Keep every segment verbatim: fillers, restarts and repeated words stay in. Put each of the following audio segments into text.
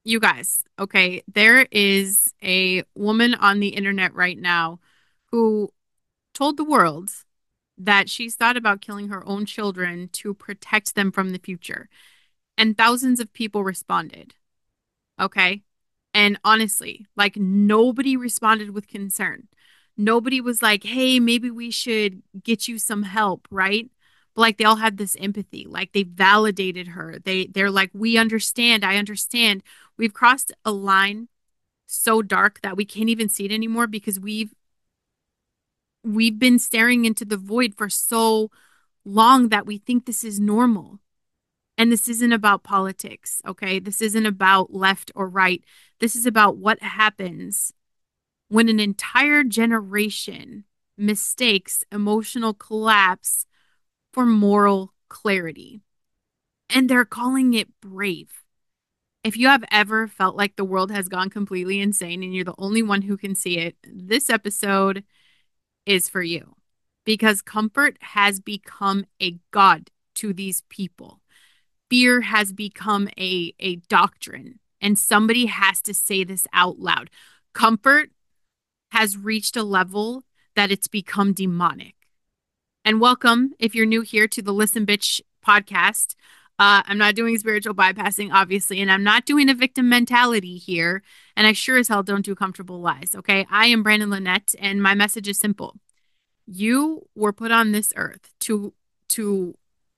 You guys, okay, there is a woman on the internet right now who told the world that she's thought about killing her own children to protect them from the future. And thousands of people responded, okay? And honestly, like nobody responded with concern. Nobody was like, hey, maybe we should get you some help, right? But like they all had this empathy, like they validated her. They they're like, we understand, I understand. We've crossed a line so dark that we can't even see it anymore because we've we've been staring into the void for so long that we think this is normal. And this isn't about politics, okay? This isn't about left or right. This is about what happens when an entire generation mistakes emotional collapse for moral clarity. And they're calling it brave. If you have ever felt like the world has gone completely insane and you're the only one who can see it, this episode is for you because comfort has become a god to these people. Fear has become a, a doctrine, and somebody has to say this out loud. Comfort has reached a level that it's become demonic. And welcome, if you're new here, to the Listen Bitch podcast. Uh, I'm not doing spiritual bypassing, obviously, and I'm not doing a victim mentality here. And I sure as hell don't do comfortable lies, okay? I am Brandon Lynette, and my message is simple. You were put on this earth to to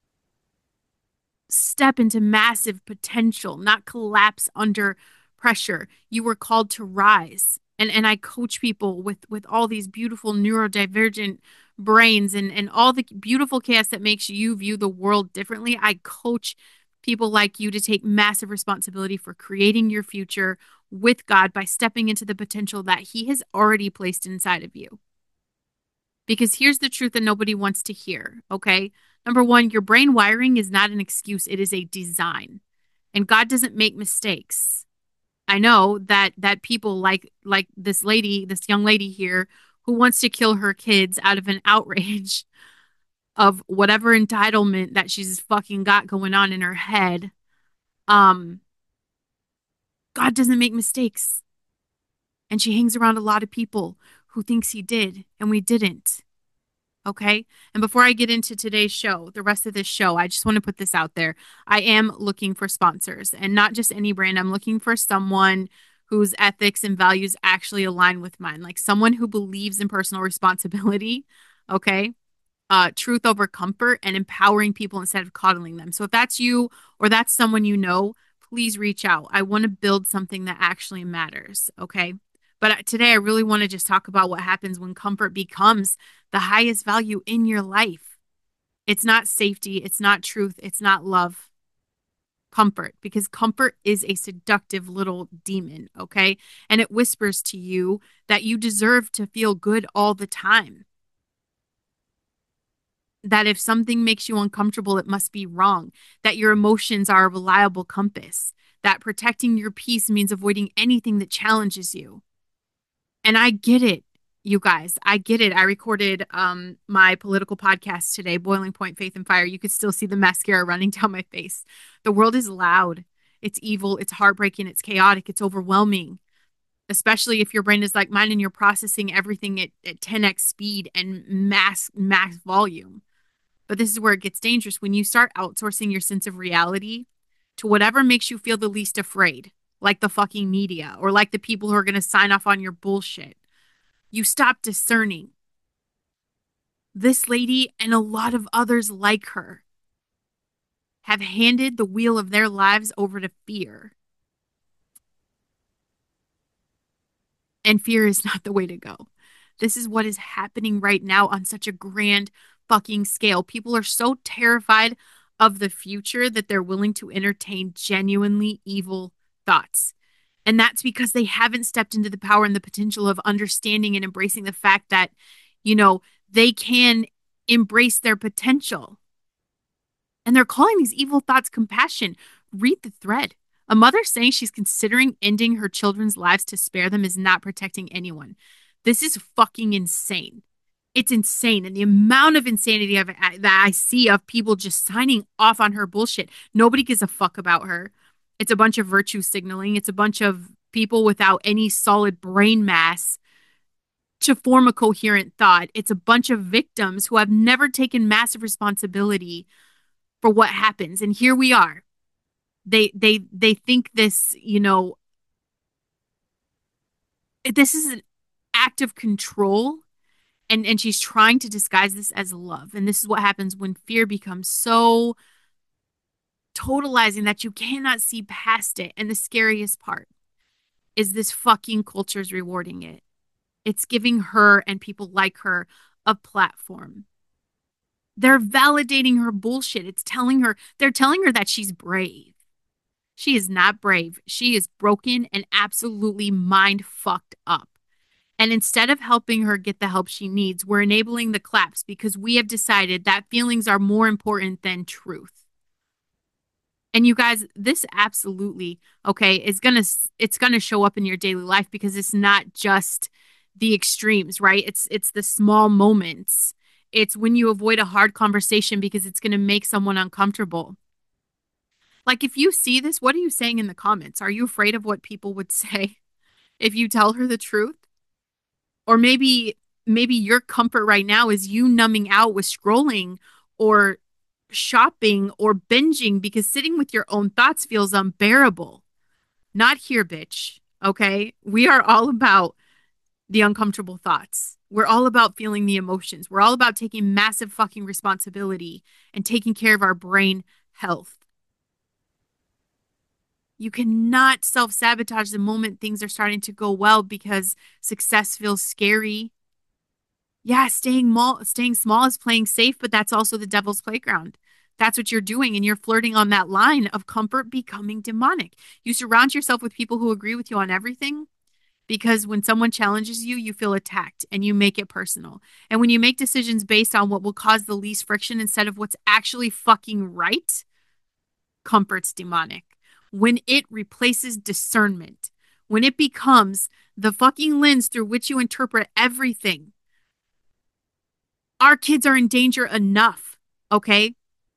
step into massive potential, not collapse under pressure. You were called to rise. And and I coach people with with all these beautiful neurodivergent brains and and all the beautiful chaos that makes you view the world differently. I coach people like you to take massive responsibility for creating your future with God by stepping into the potential that he has already placed inside of you. Because here's the truth that nobody wants to hear, okay? Number one, your brain wiring is not an excuse, it is a design. And God doesn't make mistakes. I know that that people like like this lady, this young lady here who wants to kill her kids out of an outrage of whatever entitlement that she's fucking got going on in her head. Um God doesn't make mistakes. And she hangs around a lot of people who thinks he did and we didn't. Okay. And before I get into today's show, the rest of this show, I just want to put this out there. I am looking for sponsors and not just any brand. I'm looking for someone whose ethics and values actually align with mine, like someone who believes in personal responsibility. Okay. Uh, truth over comfort and empowering people instead of coddling them. So if that's you or that's someone you know, please reach out. I want to build something that actually matters. Okay. But today I really want to just talk about what happens when comfort becomes the highest value in your life. It's not safety, it's not truth, it's not love. Comfort, because comfort is a seductive little demon, okay? And it whispers to you that you deserve to feel good all the time. That if something makes you uncomfortable, it must be wrong. That your emotions are a reliable compass. That protecting your peace means avoiding anything that challenges you. And I get it, you guys. I get it. I recorded um my political podcast today, Boiling Point Faith and Fire. You could still see the mascara running down my face. The world is loud. It's evil. It's heartbreaking. It's chaotic. It's overwhelming. Especially if your brain is like mine and you're processing everything at, at ten x speed and mass max volume. But this is where it gets dangerous when you start outsourcing your sense of reality to whatever makes you feel the least afraid, like the fucking media or like the people who are going to sign off on your bullshit. You stop discerning. This lady and a lot of others like her have handed the wheel of their lives over to fear. And fear is not the way to go. This is what is happening right now on such a grand fucking scale. People are so terrified of the future that they're willing to entertain genuinely evil thoughts. And that's because they haven't stepped into the power and the potential of understanding and embracing the fact that, you know, they can embrace their potential. And they're calling these evil thoughts compassion. Read the thread. A mother saying she's considering ending her children's lives to spare them is not protecting anyone. This is fucking insane. It's insane. And the amount of insanity of, that I see of people just signing off on her bullshit. Nobody gives a fuck about her. It's a bunch of virtue signaling. It's a bunch of people without any solid brain mass to form a coherent thought. It's a bunch of victims who have never taken massive responsibility for what happens. And here we are. They they they think this, you know, this is an act of control, and and she's trying to disguise this as love. And this is what happens when fear becomes so totalizing that you cannot see past it. And the scariest part is this fucking culture's rewarding it. It's giving her and people like her a platform. They're validating her bullshit. It's telling her, they're telling her that she's brave. She is not brave. She is broken and absolutely mind fucked up. And instead of helping her get the help she needs, we're enabling the claps because we have decided that feelings are more important than truth. And you guys, this absolutely, okay, is gonna it's gonna show up in your daily life because it's not just the extremes, right? It's it's the small moments. It's when you avoid a hard conversation because it's gonna make someone uncomfortable. Like if you see this, what are you saying in the comments? Are you afraid of what people would say if you tell her the truth? Or maybe maybe your comfort right now is you numbing out with scrolling or shopping or binging because sitting with your own thoughts feels unbearable. Not here, bitch. Okay? We are all about the uncomfortable thoughts. We're all about feeling the emotions. We're all about taking massive fucking responsibility and taking care of our brain health. You cannot self sabotage the moment things are starting to go well because success feels scary. Yeah, staying small, staying small is playing safe, but that's also the devil's playground. That's what you're doing, and you're flirting on that line of comfort becoming demonic. You surround yourself with people who agree with you on everything because when someone challenges you, you feel attacked and you make it personal. And when you make decisions based on what will cause the least friction instead of what's actually fucking right, comfort's demonic. When it replaces discernment, when it becomes the fucking lens through which you interpret everything, our kids are in danger enough, okay?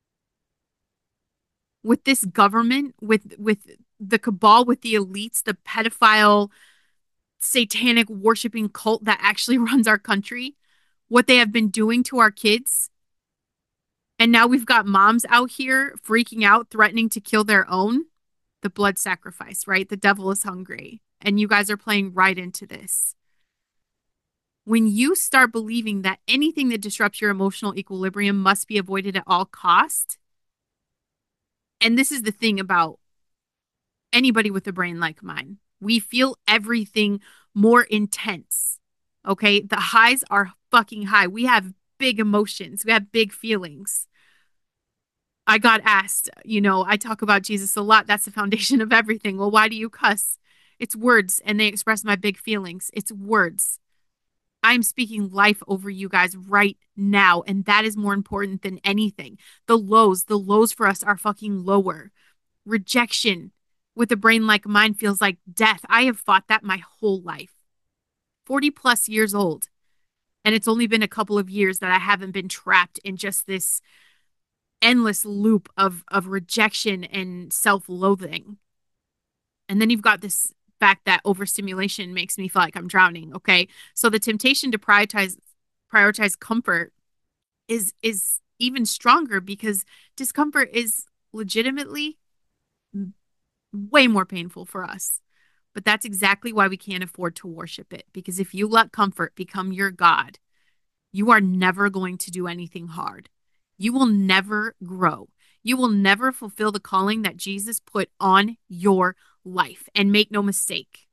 With this government, with with the cabal, with the elites, the pedophile, satanic worshiping cult that actually runs our country, what they have been doing to our kids. And now we've got moms out here freaking out, threatening to kill their own. The blood sacrifice, right? The devil is hungry. And you guys are playing right into this. When you start believing that anything that disrupts your emotional equilibrium must be avoided at all cost, and this is the thing about anybody with a brain like mine, we feel everything more intense. Okay? The highs are fucking high. We have big emotions. We have big feelings. I got asked, you know, I talk about Jesus a lot. That's the foundation of everything. Well, why do you cuss? It's words and they express my big feelings. It's words. I'm speaking life over you guys right now. And that is more important than anything. The lows, the lows for us are fucking lower. Rejection with a brain like mine feels like death. I have fought that my whole life. forty plus years old. And it's only been a couple of years that I haven't been trapped in just this endless loop of, of rejection and self-loathing. And then you've got this fact that overstimulation makes me feel like I'm drowning. Okay. So the temptation to prioritize prioritize comfort is is even stronger because discomfort is legitimately way more painful for us. But that's exactly why we can't afford to worship it. Because if you let comfort become your God, you are never going to do anything hard. You will never grow. You will never fulfill the calling that Jesus put on your life. And make no mistake,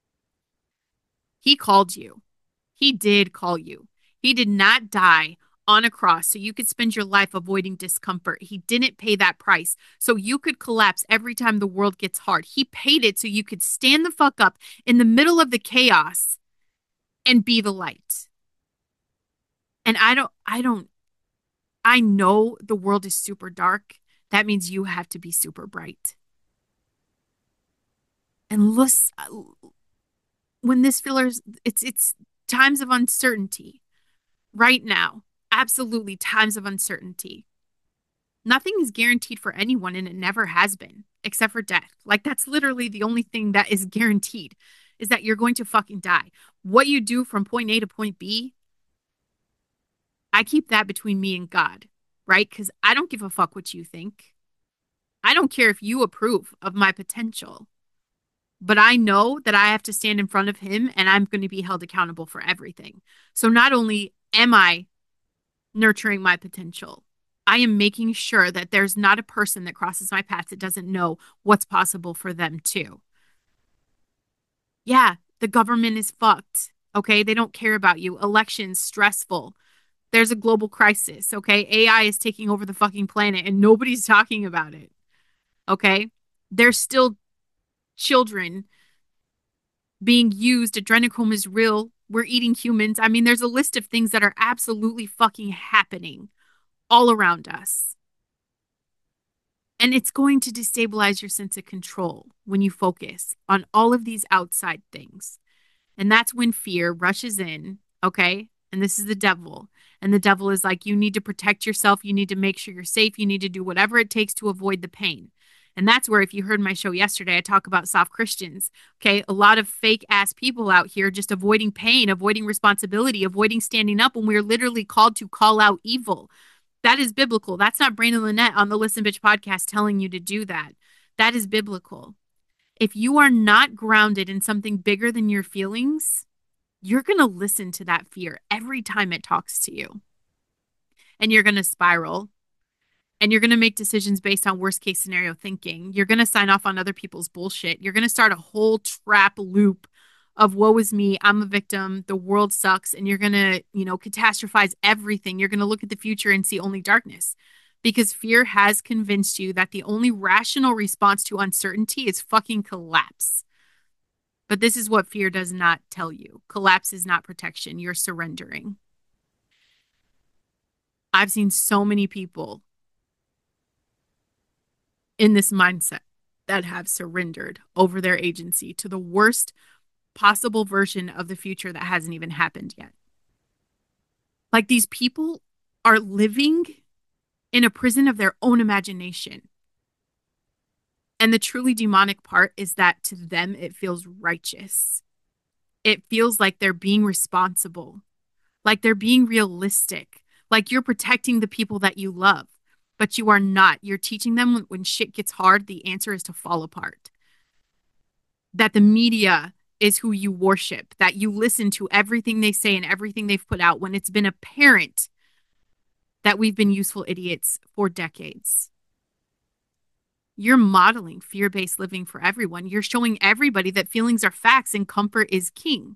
he called you. He did call you. He did not die on a cross so you could spend your life avoiding discomfort. He didn't pay that price so you could collapse every time the world gets hard. He paid it so you could stand the fuck up in the middle of the chaos and be the light. And I don't, I don't, I know the world is super dark. That means you have to be super bright. And listen, when this feels, it's, it's times of uncertainty right now. Absolutely times of uncertainty. Nothing is guaranteed for anyone, and it never has been, except for death. Like, that's literally the only thing that is guaranteed is that you're going to fucking die. What you do from point A to point B, I keep that between me and God, right? Because I don't give a fuck what you think. I don't care if you approve of my potential, but I know that I have to stand in front of him and I'm going to be held accountable for everything. So not only am I nurturing my potential, I am making sure that there's not a person that crosses my path that doesn't know what's possible for them too. Yeah, the government is fucked. Okay. They don't care about you. Elections, stressful. There's a global crisis. Okay. A I is taking over the fucking planet and nobody's talking about it. Okay. There's still children being used. Adrenochrome is real. We're eating humans. I mean, there's a list of things that are absolutely fucking happening all around us. And it's going to destabilize your sense of control when you focus on all of these outside things. And that's when fear rushes in, okay? And this is the devil. And the devil is like, you need to protect yourself. You need to make sure you're safe. You need to do whatever it takes to avoid the pain. And that's where, if you heard my show yesterday, I talk about soft Christians. Okay. A lot of fake ass people out here just avoiding pain, avoiding responsibility, avoiding standing up when we're literally called to call out evil. That is biblical. That's not Brandon Lynette on the Listen Bitch podcast telling you to do that. That is biblical. If you are not grounded in something bigger than your feelings, you're going to listen to that fear every time it talks to you. And you're going to spiral. And you're going to make decisions based on worst case scenario thinking. You're going to sign off on other people's bullshit. You're going to start a whole trap loop of woe is me, I'm a victim, the world sucks, and you're going to, you know, catastrophize everything. You're going to look at the future and see only darkness because fear has convinced you that the only rational response to uncertainty is fucking collapse. But this is what fear does not tell you. Collapse is not protection. You're surrendering. I've seen so many people in this mindset that have surrendered over their agency to the worst possible version of the future that hasn't even happened yet. Like, these people are living in a prison of their own imagination. And the truly demonic part is that to them, it feels righteous. It feels like they're being responsible, like they're being realistic, like you're protecting the people that you love, but you are not. You're teaching them when shit gets hard, the answer is to fall apart. That the media is who you worship, that you listen to everything they say and everything they've put out when it's been apparent that we've been useful idiots for decades. You're modeling fear-based living for everyone. You're showing everybody that feelings are facts and comfort is king.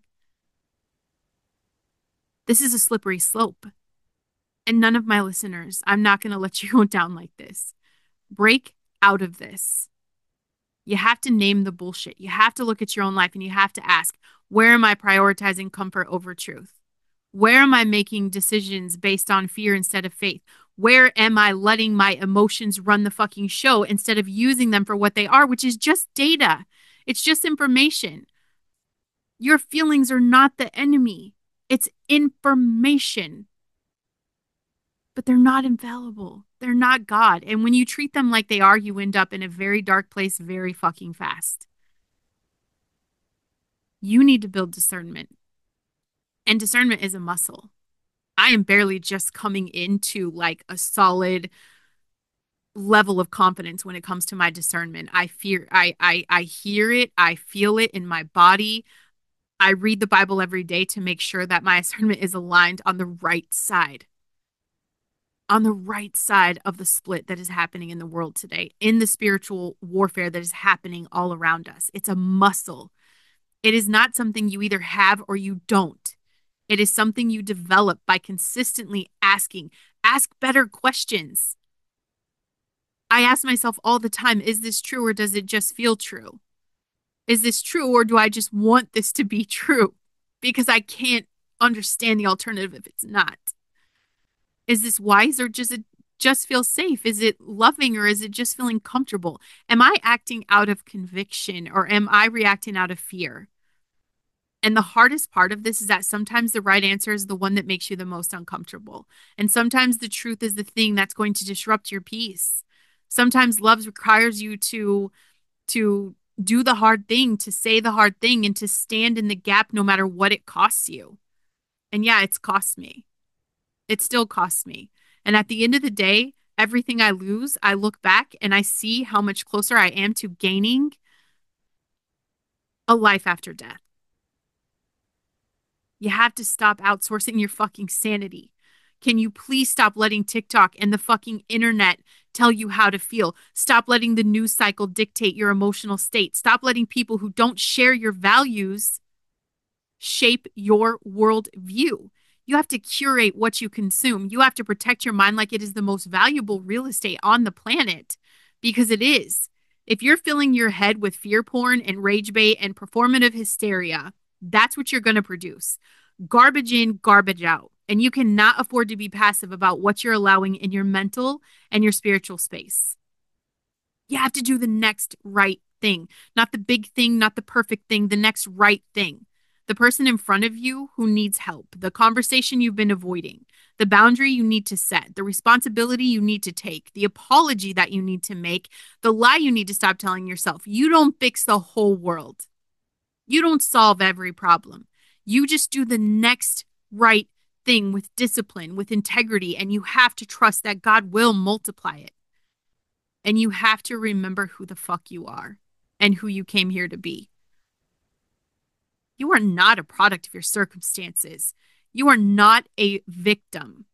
This is a slippery slope. And none of my listeners, I'm not going to let you go down like this. Break out of this. You have to name the bullshit. You have to look at your own life and you have to ask, where am I prioritizing comfort over truth? Where am I making decisions based on fear instead of faith? Where am I letting my emotions run the fucking show instead of using them for what they are, which is just data? It's just information. Your feelings are not the enemy. It's information. But they're not infallible. They're not God. And when you treat them like they are, you end up in a very dark place very fucking fast. You need to build discernment. And discernment is a muscle. I am barely just coming into like a solid level of confidence when it comes to my discernment. I fear, I, I, I hear it. I feel it in my body. I read the Bible every day to make sure that my discernment is aligned on the right side. On the right side of the split that is happening in the world today, in the spiritual warfare that is happening all around us. It's a muscle. It is not something you either have or you don't. It is something you develop by consistently asking. Ask better questions. I ask myself all the time, is this true or does it just feel true? Is this true or do I just want this to be true? Because I can't understand the alternative if it's not. Is this wise or does it just feel safe? Is it loving or is it just feeling comfortable? Am I acting out of conviction or am I reacting out of fear? And the hardest part of this is that sometimes the right answer is the one that makes you the most uncomfortable. And sometimes the truth is the thing that's going to disrupt your peace. Sometimes love requires you to to do the hard thing, to say the hard thing, and to stand in the gap no matter what it costs you. And yeah, it's cost me. It still costs me. And at the end of the day, everything I lose, I look back and I see how much closer I am to gaining a life after death. You have to stop outsourcing your fucking sanity. Can you please stop letting TikTok and the fucking internet tell you how to feel? Stop letting the news cycle dictate your emotional state. Stop letting people who don't share your values shape your worldview. You have to curate what you consume. You have to protect your mind like it is the most valuable real estate on the planet, because it is. If you're filling your head with fear porn and rage bait and performative hysteria, that's what you're going to produce. Garbage in, garbage out. And you cannot afford to be passive about what you're allowing in your mental and your spiritual space. You have to do the next right thing, not the big thing, not the perfect thing, the next right thing. The person in front of you who needs help, the conversation you've been avoiding, the boundary you need to set, the responsibility you need to take, the apology that you need to make, the lie you need to stop telling yourself. You don't fix the whole world. You don't solve every problem. You just do the next right thing with discipline, with integrity, and you have to trust that God will multiply it. And you have to remember who the fuck you are and who you came here to be. You are not a product of your circumstances. You are not a victim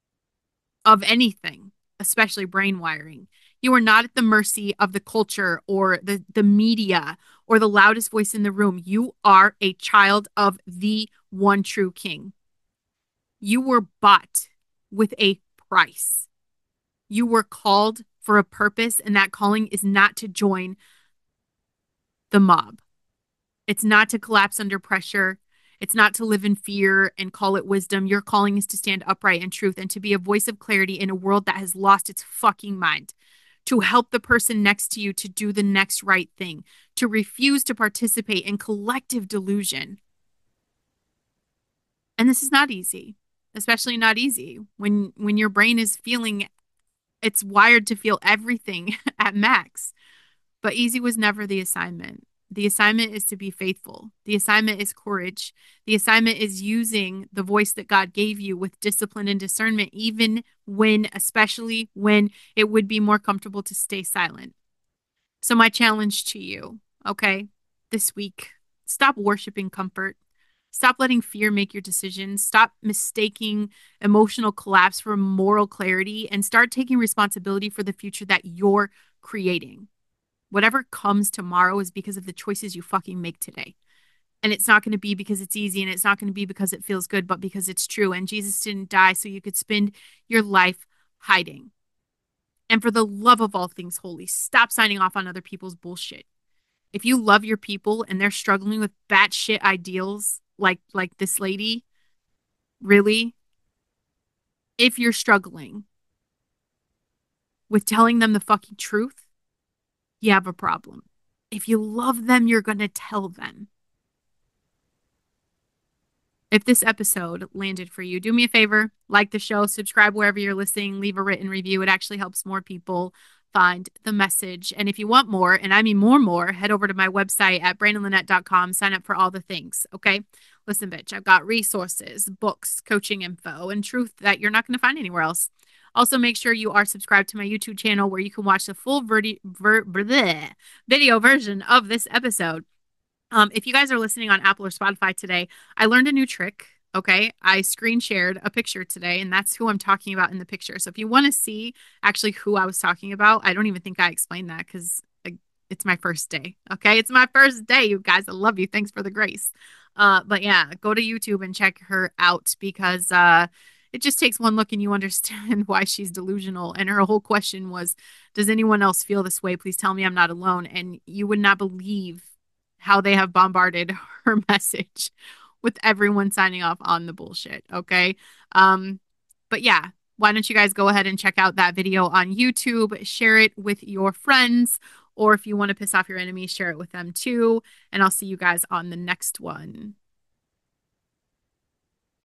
of anything, especially brain wiring. You are not at the mercy of the culture or the, the media or the loudest voice in the room. You are a child of the one true King. You were bought with a price. You were called for a purpose, and that calling is not to join the mob. It's not to collapse under pressure. It's not to live in fear and call it wisdom. Your calling is to stand upright in truth and to be a voice of clarity in a world that has lost its fucking mind. To help the person next to you to do the next right thing. To refuse to participate in collective delusion. And this is not easy. Especially not easy when when your brain is feeling, it's wired to feel everything at max. But easy was never the assignment. The assignment is to be faithful. The assignment is courage. The assignment is using the voice that God gave you with discipline and discernment, even when, especially when it would be more comfortable to stay silent. So my challenge to you, okay, this week, stop worshiping comfort. Stop letting fear make your decisions. Stop mistaking emotional collapse for moral clarity and start taking responsibility for the future that you're creating. Whatever comes tomorrow is because of the choices you fucking make today. And it's not going to be because it's easy, and it's not going to be because it feels good, but because it's true. And Jesus didn't die so you could spend your life hiding. And for the love of all things holy, stop signing off on other people's bullshit. If you love your people and they're struggling with batshit ideals like like this lady, really, if you're struggling with telling them the fucking truth, you have a problem. If you love them, you're going to tell them. If this episode landed for you, do me a favor, like the show, subscribe wherever you're listening, leave a written review. It actually helps more people find the message. And if you want more, and I mean more, more, head over to my website at brandon lynette dot com, sign up for all the things, okay? Listen, bitch, I've got resources, books, coaching info, and truth that you're not going to find anywhere else. Also, make sure you are subscribed to my YouTube channel where you can watch the full verdi- ver- bleh, video version of this episode. Um, if you guys are listening on Apple or Spotify today, I learned a new trick. Okay. I screen shared a picture today, and that's who I'm talking about in the picture. So if you want to see actually who I was talking about, I don't even think I explained that because it's my first day. Okay. It's my first day, you guys. I love you. Thanks for the grace. Uh, but yeah, go to YouTube and check her out because uh, it just takes one look and you understand why she's delusional. And her whole question was, does anyone else feel this way? Please tell me I'm not alone. And you would not believe how they have bombarded her message with everyone signing off on the bullshit. Okay. Um, but yeah, why don't you guys go ahead and check out that video on YouTube, share it with your friends, or if you want to piss off your enemies, share it with them too. And I'll see you guys on the next one.